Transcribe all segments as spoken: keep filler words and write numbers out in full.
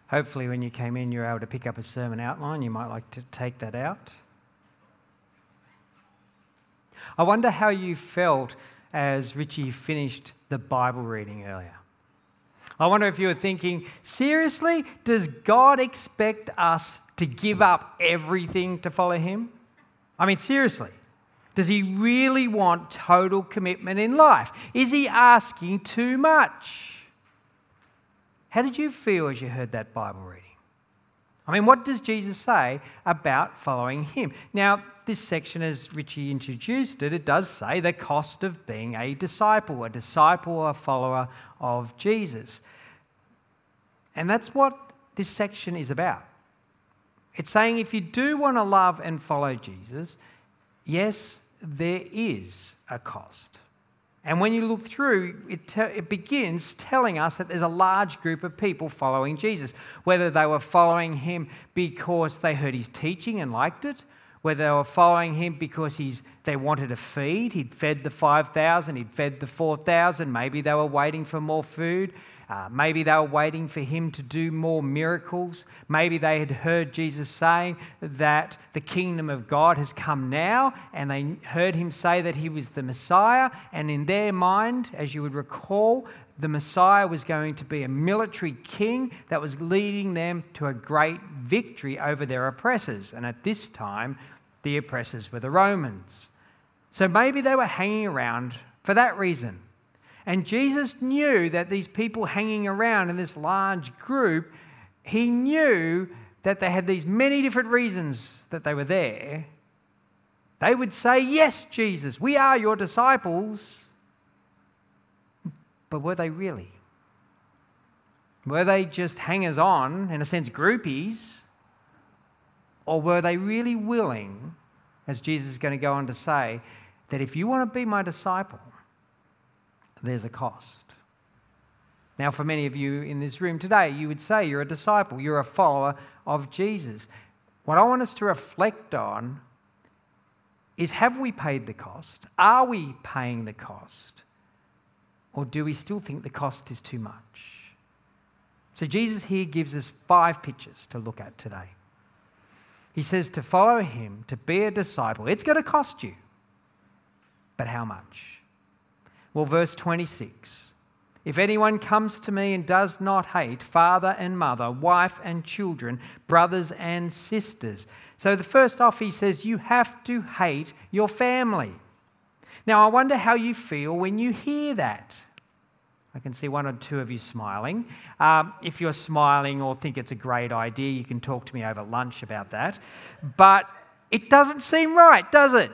Hopefully when you came in you were able to pick up a sermon outline. You might like to take that out. I wonder how you felt as Richie finished the Bible reading earlier. I wonder if you were thinking, seriously, does God expect us to give up everything to follow him? I mean, seriously, does he really want total commitment in life? Is he asking too much? How did you feel as you heard that Bible reading? I mean, what does Jesus say about following him? Now, this section, as Richie introduced it, it does say the cost of being a disciple, a disciple or a follower of Jesus. And that's what this section is about. It's saying if you do want to love and follow Jesus, yes, there is a cost. And when you look through, it, te- it begins telling us that there's a large group of people following Jesus, whether they were following him because they heard his teaching and liked it, whether they were following him because he's, they wanted a feed. He'd fed the five thousand, he'd fed the four thousand, maybe they were waiting for more food. Uh, maybe they were waiting for him to do more miracles. Maybe they had heard Jesus saying that the kingdom of God has come now, and they heard him say that he was the Messiah. And in their mind, as you would recall, the Messiah was going to be a military king that was leading them to a great victory over their oppressors. And at this time, the oppressors were the Romans. So maybe they were hanging around for that reason. And Jesus knew that these people hanging around in this large group, he knew that they had these many different reasons that they were there. They would say, yes, Jesus, we are your disciples. But were they really? Were they just hangers-on, in a sense, groupies? Or were they really willing, as Jesus is going to go on to say, that if you want to be my disciple, there's a cost. Now, for many of you in this room today, you would say you're a disciple, you're a follower of Jesus. What I want us to reflect on is, have we paid the cost? Are we paying the cost? Or do we still think the cost is too much? So Jesus here gives us five pictures to look at today. He says to follow him, to be a disciple, it's going to cost you. But how much? Well, verse twenty-six, if anyone comes to me and does not hate father and mother, wife and children, brothers and sisters. So the first off, he says you have to hate your family. Now, I wonder how you feel when you hear that. I can see one or two of you smiling. Um, if you're smiling or think it's a great idea, you can talk to me over lunch about that. But it doesn't seem right, does it?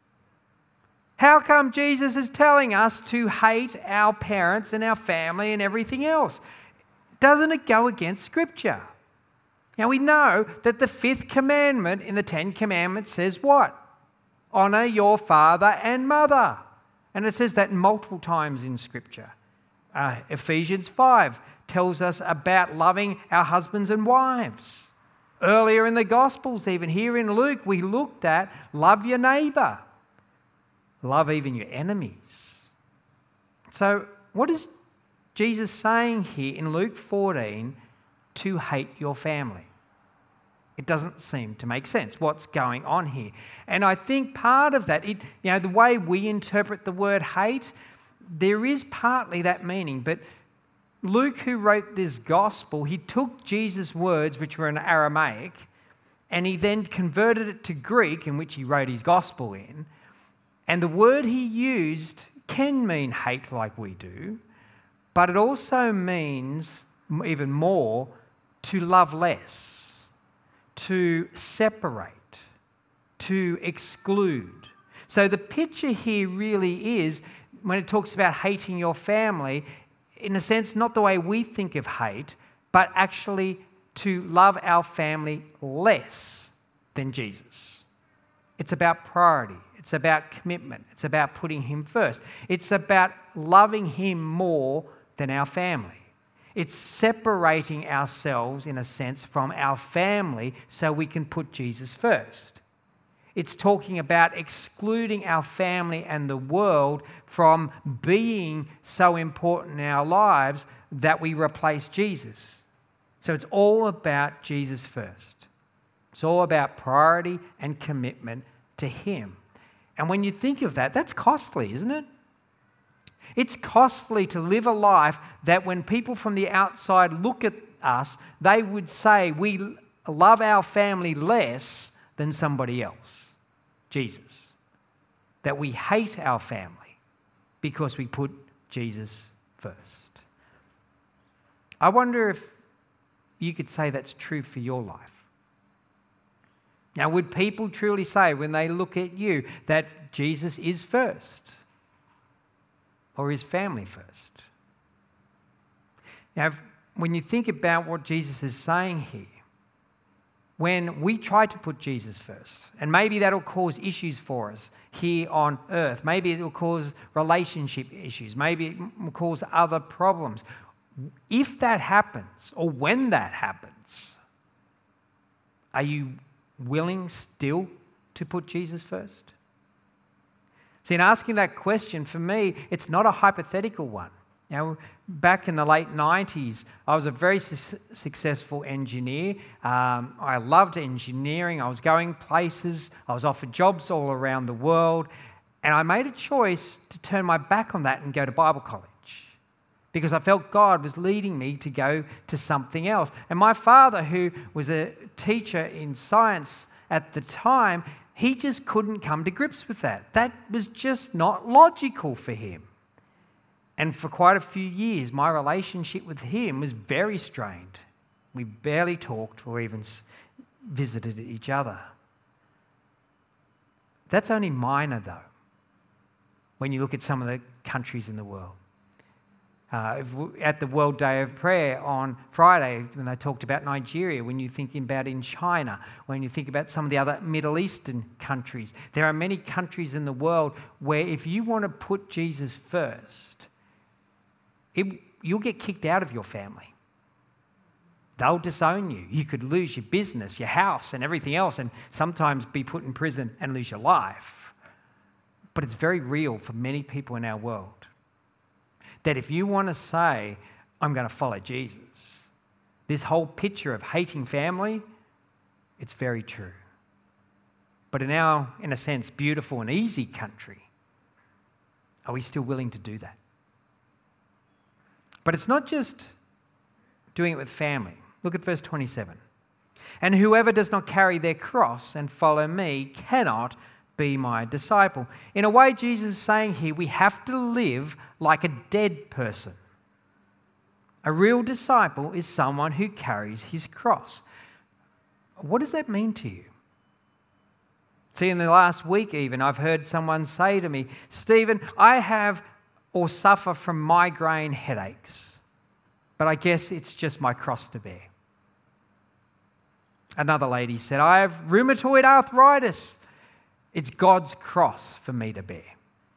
How come Jesus is telling us to hate our parents and our family and everything else? Doesn't it go against Scripture? Now we know that the fifth commandment in the Ten Commandments says what? Honour your father and mother. And it says that multiple times in Scripture. Uh, Ephesians five tells us about loving our husbands and wives. Earlier in the Gospels, even here in Luke, we looked at love your neighbour. Love even your enemies. So what is Jesus saying here in Luke fourteen to hate your family? It doesn't seem to make sense what's going on here. And I think part of that, it, you know, the way we interpret the word hate, there is partly that meaning. But Luke, who wrote this gospel, he took Jesus' words, which were in Aramaic, and he then converted it to Greek, in which he wrote his gospel in. And the word he used can mean hate like we do, but it also means even more to love less, to separate, to exclude. So the picture here really is, when it talks about hating your family, in a sense, not the way we think of hate, but actually to love our family less than Jesus. It's about priority. It's about commitment. It's about putting him first. It's about loving him more than our family. It's separating ourselves, in a sense, from our family so we can put Jesus first. It's talking about excluding our family and the world from being so important in our lives that we replace Jesus. So it's all about Jesus first. It's all about priority and commitment to him. And when you think of that, that's costly, isn't it? It's costly to live a life that when people from the outside look at us, they would say we love our family less than somebody else, Jesus. That we hate our family because we put Jesus first. I wonder if you could say that's true for your life. Now, would people truly say when they look at you that Jesus is first? Or is family first? Now, when you think about what Jesus is saying here, when we try to put Jesus first, and maybe that'll cause issues for us here on earth, maybe it will cause relationship issues, maybe it will cause other problems. If that happens, or when that happens, are you willing still to put Jesus first? See, in asking that question, for me, it's not a hypothetical one. Now, back in the late nineties, I was a very su- successful engineer. Um, I loved engineering. I was going places. I was offered jobs all around the world. And I made a choice to turn my back on that and go to Bible college because I felt God was leading me to go to something else. And my father, who was a teacher in science at the time, he just couldn't come to grips with that. That was just not logical for him. And for quite a few years, my relationship with him was very strained. We barely talked or even visited each other. That's only minor, though, when you look at some of the countries in the world. Uh, at the World Day of Prayer on Friday, when they talked about Nigeria, when you're thinking about in China, when you think about some of the other Middle Eastern countries, there are many countries in the world where if you want to put Jesus first, it, you'll get kicked out of your family. They'll disown you. You could lose your business, your house, and everything else, and sometimes be put in prison and lose your life. But it's very real for many people in our world. That if you want to say, I'm going to follow Jesus, this whole picture of hating family, it's very true. But in our, in a sense, beautiful and easy country, are we still willing to do that? But it's not just doing it with family. Look at verse twenty-seven. And whoever does not carry their cross and follow me cannot be my disciple. In a way, Jesus is saying here, we have to live like a dead person. A real disciple is someone who carries his cross. What does that mean to you? See, in the last week even, I've heard someone say to me, Stephen, I have or suffer from migraine headaches, but I guess it's just my cross to bear. Another lady said, I have rheumatoid arthritis. It's God's cross for me to bear.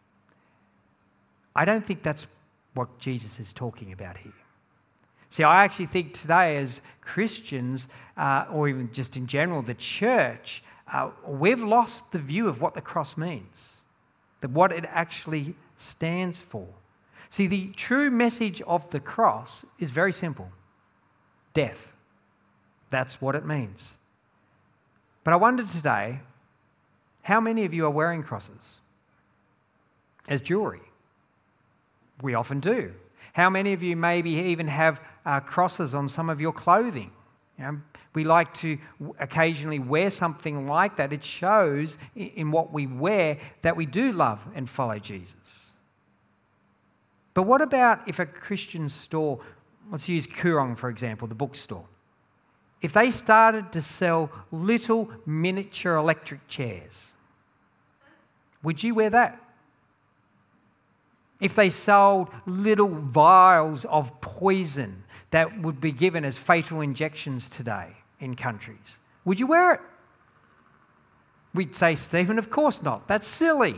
I don't think that's what Jesus is talking about here. See, I actually think today as Christians, uh, or even just in general, the church, uh, we've lost the view of what the cross means, that what it actually stands for. See, the true message of the cross is very simple. Death. That's what it means. But I wonder today, how many of you are wearing crosses as jewelry? We often do. How many of you maybe even have uh, crosses on some of your clothing? You know, we like to occasionally wear something like that. It shows in what we wear that we do love and follow Jesus. But what about if a Christian store, let's use Koorong for example, the bookstore, if they started to sell little miniature electric chairs, would you wear that? If they sold little vials of poison that would be given as fatal injections today in countries, would you wear it? We'd say, Stephen, of course not. That's silly.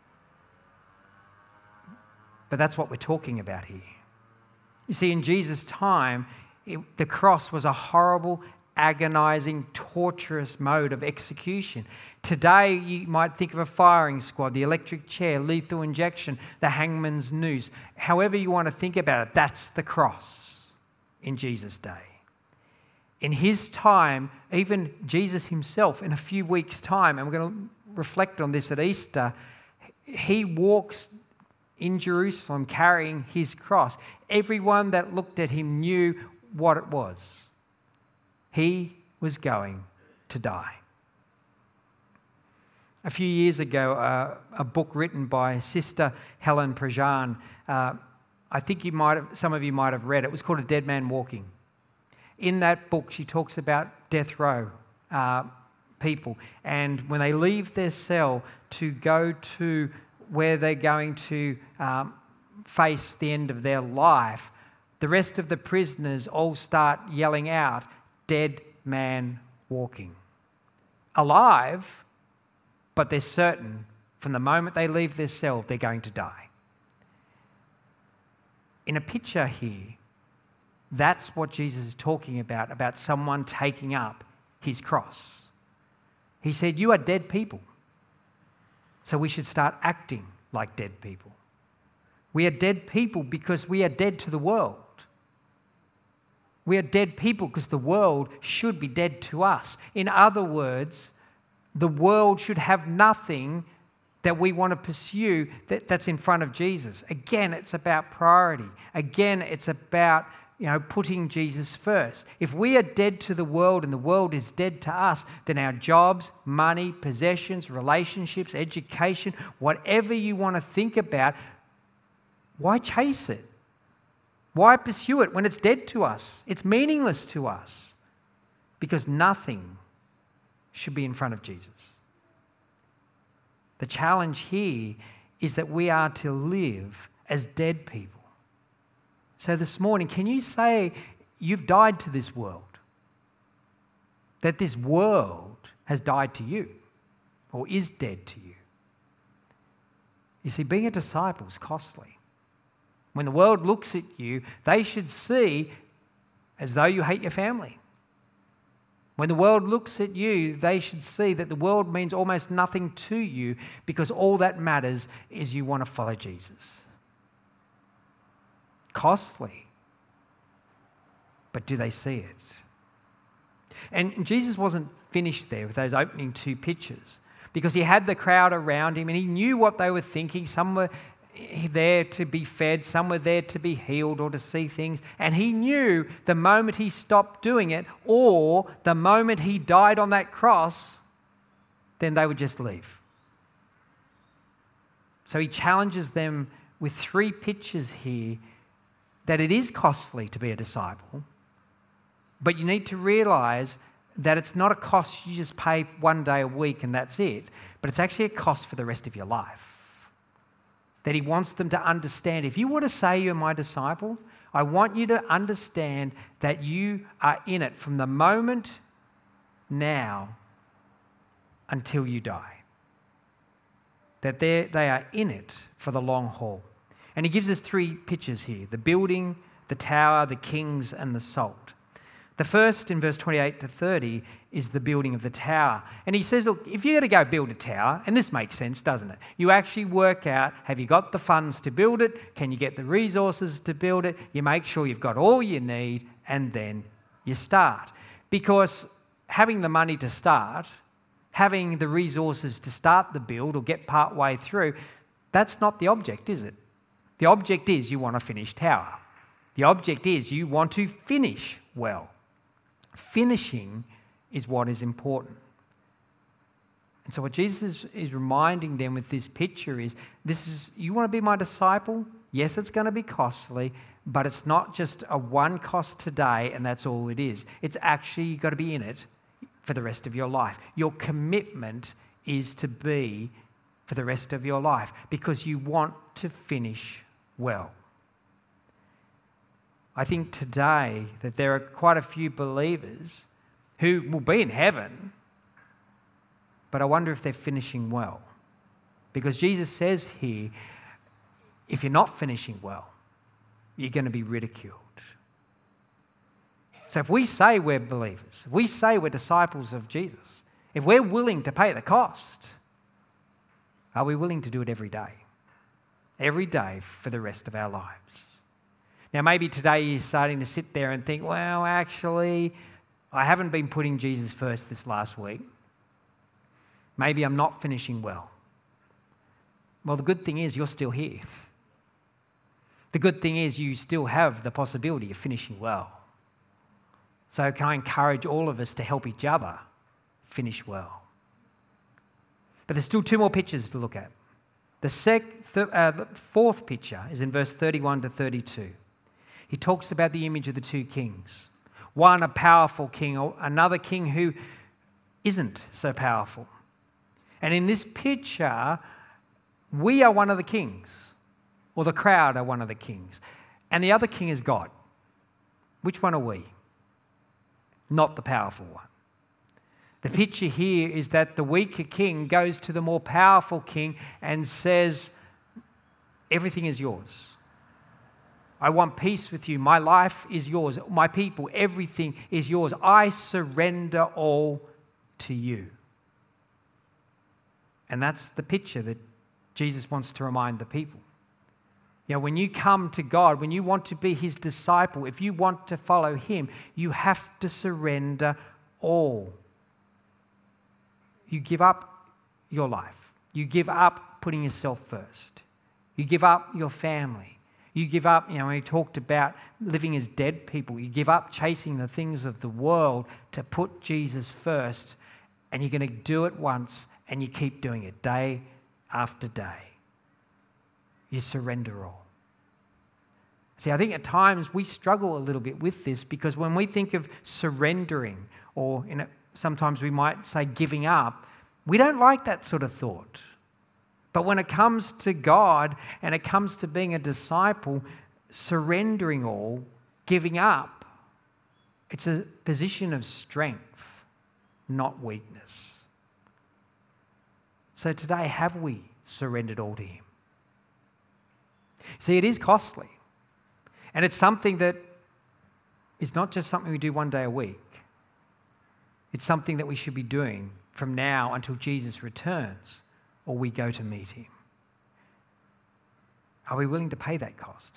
But that's what we're talking about here. You see, in Jesus' time, it, the cross was a horrible, agonizing, torturous mode of execution. Today, you might think of a firing squad, the electric chair, lethal injection, the hangman's noose. However you want to think about it, that's the cross in Jesus' day. In his time, even Jesus himself, in a few weeks' time, and we're going to reflect on this at Easter, he walks in Jerusalem carrying his cross. Everyone that looked at him knew what it was. He was going to die. A few years ago, uh, a book written by Sister Helen Prejean, uh, I think you might have, some of you might have read it. It was called A Dead Man Walking. In that book, she talks about death row uh, people, and when they leave their cell to go to where they're going to um, face the end of their life, the rest of the prisoners all start yelling out, "Dead man walking." Alive, but they're certain from the moment they leave their cell, they're going to die. In a picture here, that's what Jesus is talking about, about someone taking up his cross. He said, you are dead people, so we should start acting like dead people. We are dead people because we are dead to the world. We are dead people because the world should be dead to us. In other words, the world should have nothing that we want to pursue that, that's in front of Jesus. Again, it's about priority. Again, it's about, you know, putting Jesus first. If we are dead to the world and the world is dead to us, then our jobs, money, possessions, relationships, education, whatever you want to think about, why chase it? Why pursue it when it's dead to us? It's meaningless to us because nothing should be in front of Jesus. The challenge here is that we are to live as dead people. So this morning, can you say you've died to this world? That this world has died to you or is dead to you? You see, being a disciple is costly. When the world looks at you, they should see as though you hate your family. When the world looks at you, they should see that the world means almost nothing to you because all that matters is you want to follow Jesus. Costly. But do they see it? And Jesus wasn't finished there with those opening two pictures because he had the crowd around him and he knew what they were thinking. Some were there to be fed, some were there to be healed or to see things. And he knew the moment he stopped doing it or the moment he died on that cross, then they would just leave. So he challenges them with three pictures here that it is costly to be a disciple, but you need to realize that it's not a cost you just pay one day a week and that's it, but it's actually a cost for the rest of your life. That he wants them to understand. If you want to say you're my disciple, I want you to understand that you are in it from the moment now until you die. That they are in it for the long haul. And he gives us three pictures here: the building, the tower, the kings, and the salt. The first, in verse twenty-eight to thirty, is the building of the tower. And he says, look, if you're going to go build a tower, and this makes sense, doesn't it? You actually work out, have you got the funds to build it? Can you get the resources to build it? You make sure you've got all you need, and then you start. Because having the money to start, having the resources to start the build or get part way through, that's not the object, is it? The object is you want a finished tower. The object is you want to finish well. Finishing is what is important. And so what Jesus is, is reminding them with this picture is, this is, you want to be my disciple? Yes, it's going to be costly, but it's not just a one cost today and that's all it is. It's actually, you've got to be in it for the rest of your life. Your commitment is to be for the rest of your life because you want to finish well. I think today that there are quite a few believers who will be in heaven, but I wonder if they're finishing well. Because Jesus says here, if you're not finishing well, you're going to be ridiculed. So if we say we're believers, if we say we're disciples of Jesus, if we're willing to pay the cost, are we willing to do it every day? Every day for the rest of our lives. Now maybe today you're starting to sit there and think, well, actually, I haven't been putting Jesus first this last week. Maybe I'm not finishing well. Well, the good thing is you're still here. The good thing is you still have the possibility of finishing well. So can I encourage all of us to help each other finish well? But there's still two more pictures to look at. The, sec, th- uh, the fourth picture is in verse thirty-one to thirty-two. He talks about the image of the two kings. One, a powerful king, or another king who isn't so powerful. And in this picture, we are one of the kings, or the crowd are one of the kings. And the other king is God. Which one are we? Not the powerful one. The picture here is that the weaker king goes to the more powerful king and says, everything is yours. I want peace with you. My life is yours. My people, everything is yours. I surrender all to you. And that's the picture that Jesus wants to remind the people. You know, when you come to God, when you want to be his disciple, if you want to follow him, you have to surrender all. You give up your life. You give up putting yourself first. You give up your family. You give up, you know, when he talked about living as dead people, you give up chasing the things of the world to put Jesus first, and you're going to do it once, and you keep doing it day after day. You surrender all. See, I think at times we struggle a little bit with this because when we think of surrendering, or in a, sometimes we might say giving up, we don't like that sort of thought. But when it comes to God and it comes to being a disciple, surrendering all, giving up, it's a position of strength, not weakness. So today, have we surrendered all to him? See, it is costly. And it's something that is not just something we do one day a week. It's something that we should be doing from now until Jesus returns, or we go to meet him. Are we willing to pay that cost?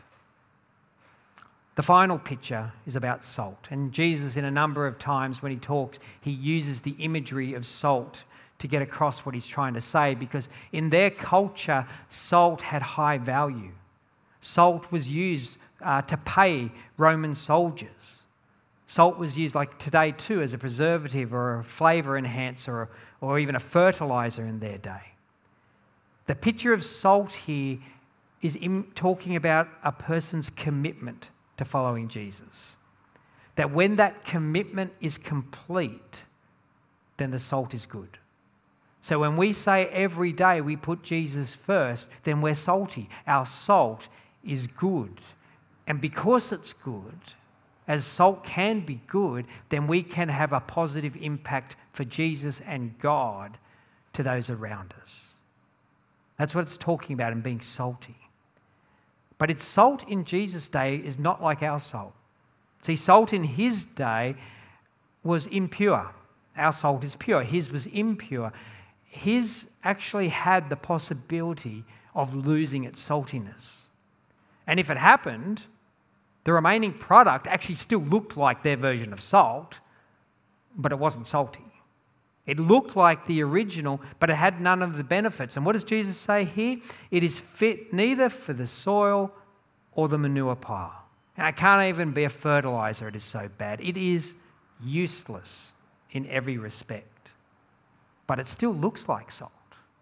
The final picture is about salt. And Jesus, in a number of times when he talks, he uses the imagery of salt to get across what he's trying to say, because in their culture, salt had high value. Salt was used uh, to pay Roman soldiers. Salt was used, like today too, as a preservative or a flavour enhancer or, or even a fertiliser in their day. The picture of salt here is in talking about a person's commitment to following Jesus. That when that commitment is complete, then the salt is good. So when we say every day we put Jesus first, then we're salty. Our salt is good. And because it's good, as salt can be good, then we can have a positive impact for Jesus and God to those around us. That's what it's talking about in being salty. But its salt in Jesus' day is not like our salt. See, salt in his day was impure. Our salt is pure. His was impure. His actually had the possibility of losing its saltiness. And if it happened, the remaining product actually still looked like their version of salt, but it wasn't salty. It looked like the original, but it had none of the benefits. And what does Jesus say here? It is fit neither for the soil or the manure pile. And it can't even be a fertilizer, it is so bad. It is useless in every respect. But it still looks like salt,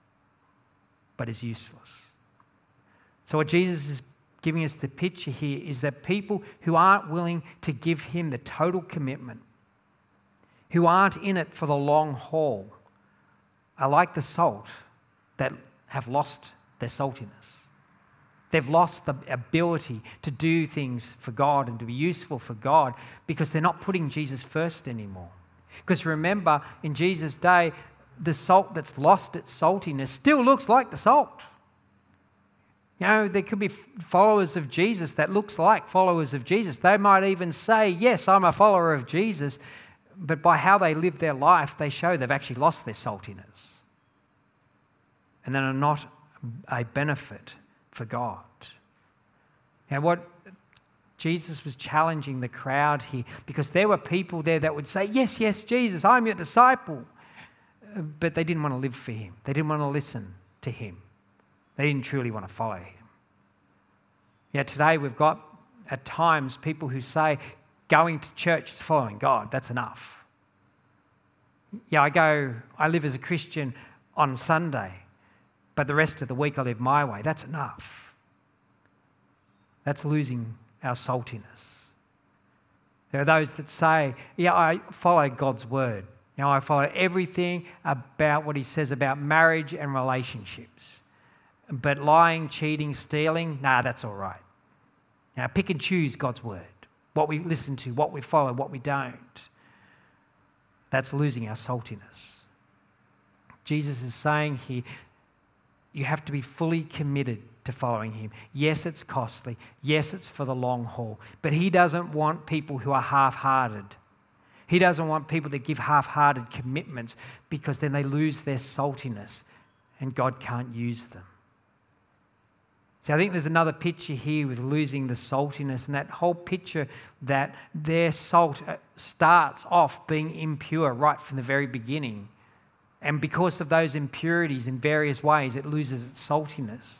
but is useless. So what Jesus is giving us the picture here is that people who aren't willing to give him the total commitment, who aren't in it for the long haul, are like the salt that have lost their saltiness. They've lost the ability to do things for God and to be useful for God because they're not putting Jesus first anymore. Because remember, in Jesus' day, the salt that's lost its saltiness still looks like the salt. You know, there could be followers of Jesus that looks like followers of Jesus. They might even say, yes, I'm a follower of Jesus, but by how they live their life, they show they've actually lost their saltiness. And then are not a benefit for God. Now, what Jesus was challenging the crowd here because there were people there that would say, yes, yes, Jesus, I'm your disciple. But they didn't want to live for him. They didn't want to listen to him. They didn't truly want to follow him. Yet today we've got at times people who say going to church is following God. That's enough. Yeah, I go, I live as a Christian on Sunday, but the rest of the week I live my way. That's enough. That's losing our saltiness. There are those that say, yeah, I follow God's word. You know, I follow everything about what he says about marriage and relationships. But lying, cheating, stealing, nah, that's all right. Now, pick and choose God's word. What we listen to, what we follow, what we don't. That's losing our saltiness. Jesus is saying here, you have to be fully committed to following him. Yes, it's costly. Yes, it's for the long haul. But he doesn't want people who are half-hearted. He doesn't want people that give half-hearted commitments because then they lose their saltiness and God can't use them. So I think there's another picture here with losing the saltiness, and that whole picture that their salt starts off being impure right from the very beginning. And because of those impurities in various ways, it loses its saltiness.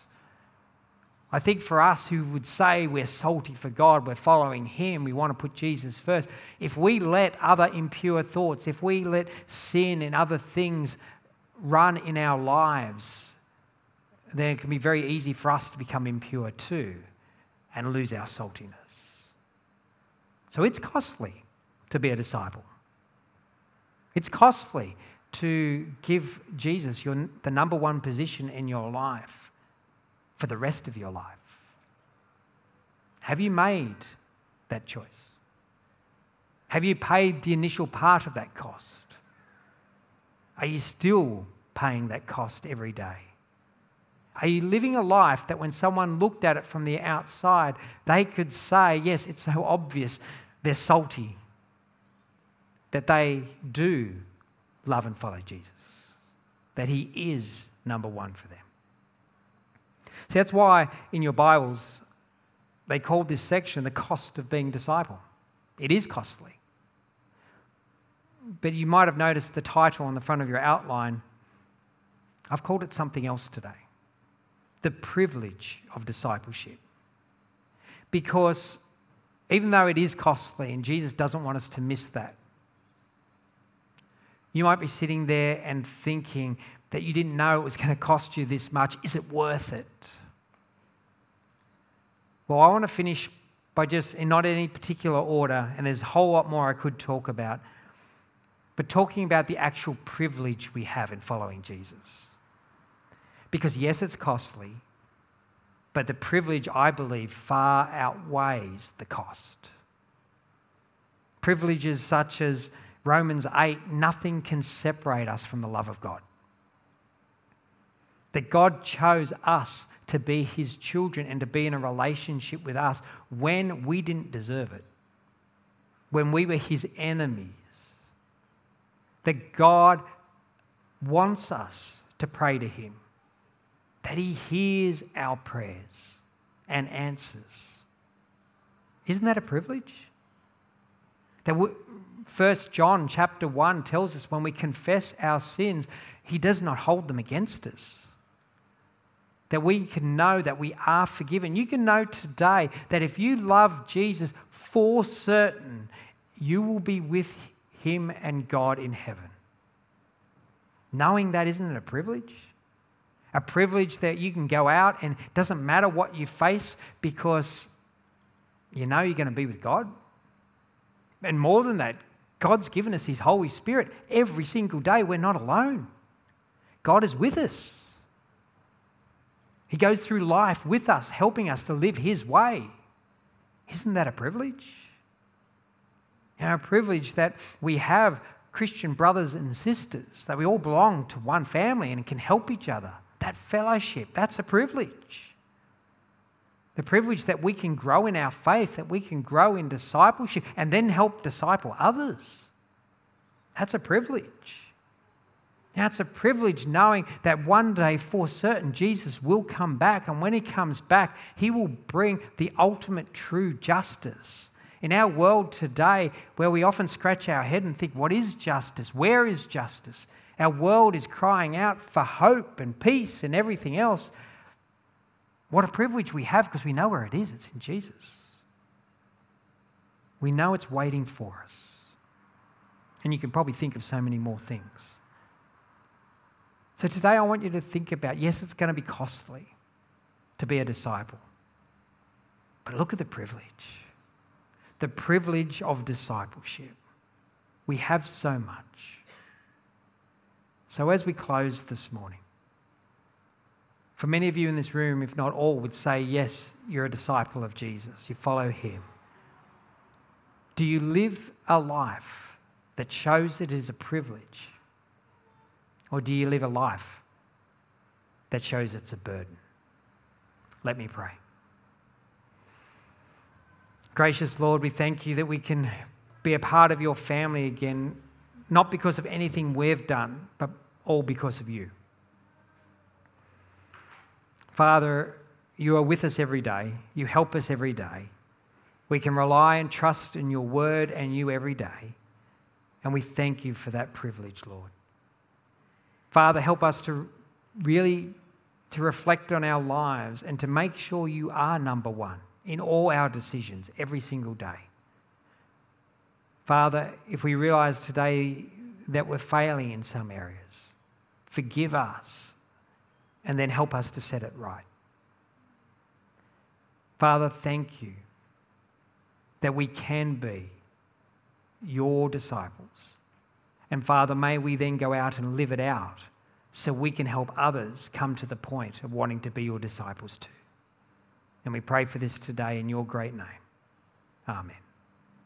I think for us who would say we're salty for God, we're following him, we want to put Jesus first, if we let other impure thoughts, if we let sin and other things run in our lives, then it can be very easy for us to become impure too and lose our saltiness. So it's costly to be a disciple. It's costly to give Jesus your, the number one position in your life for the rest of your life. Have you made that choice? Have you paid the initial part of that cost? Are you still paying that cost every day? Are you living a life that when someone looked at it from the outside, they could say, yes, it's so obvious they're salty, that they do love and follow Jesus, that he is number one for them? See, that's why in your Bibles, they called this section the cost of being a disciple. It is costly. But you might have noticed the title on the front of your outline. I've called it something else today. The privilege of discipleship. Because even though it is costly, and Jesus doesn't want us to miss that, you might be sitting there and thinking that you didn't know it was going to cost you this much. Is it worth it? Well, I want to finish by just, in not any particular order, and there's a whole lot more I could talk about, but talking about the actual privilege we have in following Jesus. Because yes, it's costly, but the privilege, I believe, far outweighs the cost. Privileges such as Romans eight, nothing can separate us from the love of God. That God chose us to be his children and to be in a relationship with us when we didn't deserve it, when we were his enemies. That God wants us to pray to him, that he hears our prayers and answers. Isn't that a privilege? That First John chapter one tells us when we confess our sins, he does not hold them against us. That we can know that we are forgiven. You can know today that if you love Jesus, for certain, you will be with him and God in heaven. Knowing that, isn't it a privilege? A privilege that you can go out and it doesn't matter what you face because you know you're going to be with God. And more than that, God's given us his Holy Spirit every single day. We're not alone. God is with us. He goes through life with us, helping us to live his way. Isn't that a privilege? You know, a privilege that we have Christian brothers and sisters, that we all belong to one family and can help each other. That fellowship, that's a privilege. The privilege that we can grow in our faith, that we can grow in discipleship and then help disciple others. That's a privilege. Now, it's a privilege knowing that one day for certain Jesus will come back, and when he comes back, he will bring the ultimate true justice. In our world today, where we often scratch our head and think, what is justice? Where is justice? Our world is crying out for hope and peace and everything else. What a privilege we have, because we know where it is. It's in Jesus. We know it's waiting for us. And you can probably think of so many more things. So today I want you to think about, yes, it's going to be costly to be a disciple. But look at the privilege. The privilege of discipleship. We have so much. So as we close this morning, for many of you in this room, if not all, would say, yes, you're a disciple of Jesus. You follow him. Do you live a life that shows it is a privilege? Or do you live a life that shows it's a burden? Let me pray. Gracious Lord, we thank you that we can be a part of your family again, not because of anything we've done, but all because of you. Father, you are with us every day. You help us every day. We can rely and trust in your word and you every day. And we thank you for that privilege, Lord. Father, help us to really to reflect on our lives and to make sure you are number one in all our decisions every single day. Father, if we realize today that we're failing in some areas, forgive us and then help us to set it right. Father, thank you that we can be your disciples. And Father, may we then go out and live it out so we can help others come to the point of wanting to be your disciples too. And we pray for this today in your great name. Amen.